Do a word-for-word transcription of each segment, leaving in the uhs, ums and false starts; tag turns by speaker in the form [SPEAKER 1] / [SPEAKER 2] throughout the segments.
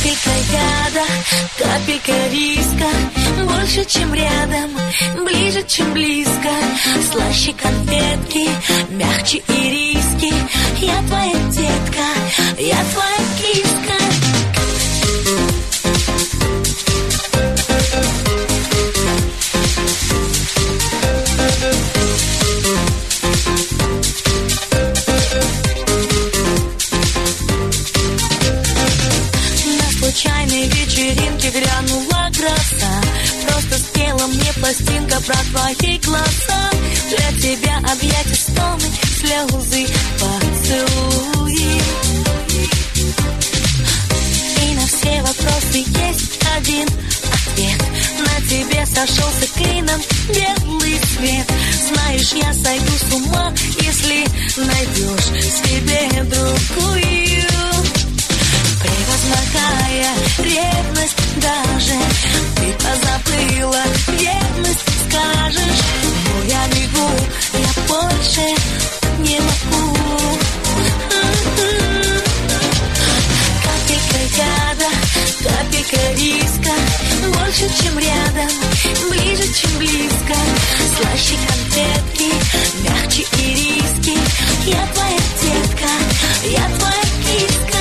[SPEAKER 1] Капелька яда, капелька риска, больше, чем рядом, ближе, чем близко. Слаще конфетки, мягче ириски. Я твоя детка, я твоя киска. Случайной вечеринке грянула гроза. Просто спела мне пластинка про твои глаза. Для тебя объятия, стоны, слезы, поцелуи. И на все вопросы есть один ответ. На тебе сошелся клином белый свет. Знаешь, я сойду с ума, если найдешь себе другую. Превозмогая ревность даже, ты позабыла верность, скажешь. Но я бегу, я больше не могу. Капелька яда, капелька риска, больше, чем рядом, ближе, чем близко. Слаще конфетки, мягче ириски. Я твоя детка, я твоя киска.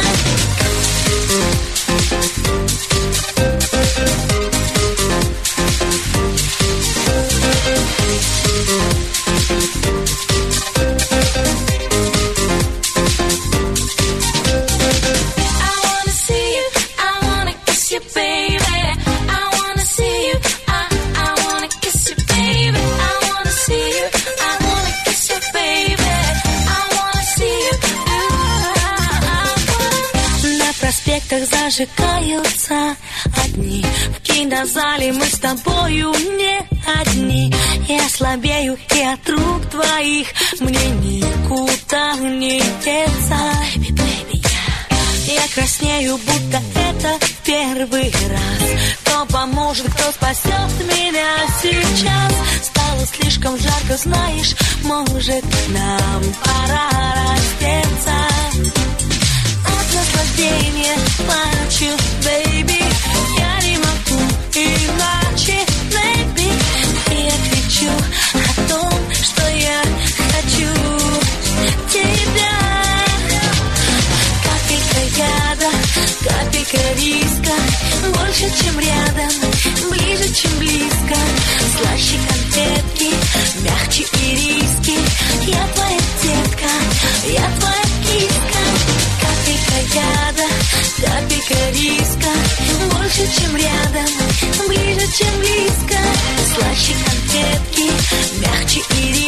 [SPEAKER 1] Зажигаются огни. В кинозале мы с тобою не одни. Я слабею, и от рук твоих мне никуда не деться. Baby, baby, yeah. Я краснею, будто это первый раз. Кто поможет, кто спасет меня сейчас? Стало слишком жарко, знаешь, может, нам пора раздеться. Наслаждение плачу, бэйби. Я не могу иначе, бэйби. И я кричу о том, что я хочу тебя. Капелька яда, капелька риска, больше, чем рядом, ближе, чем близко. Слаще конфетки, мягче ириски. Я твоя детка, я твоя киска. Капелька яда, капелька риска, больше, чем рядом, ближе, чем близко. Слаще конфетки, мягче ириски.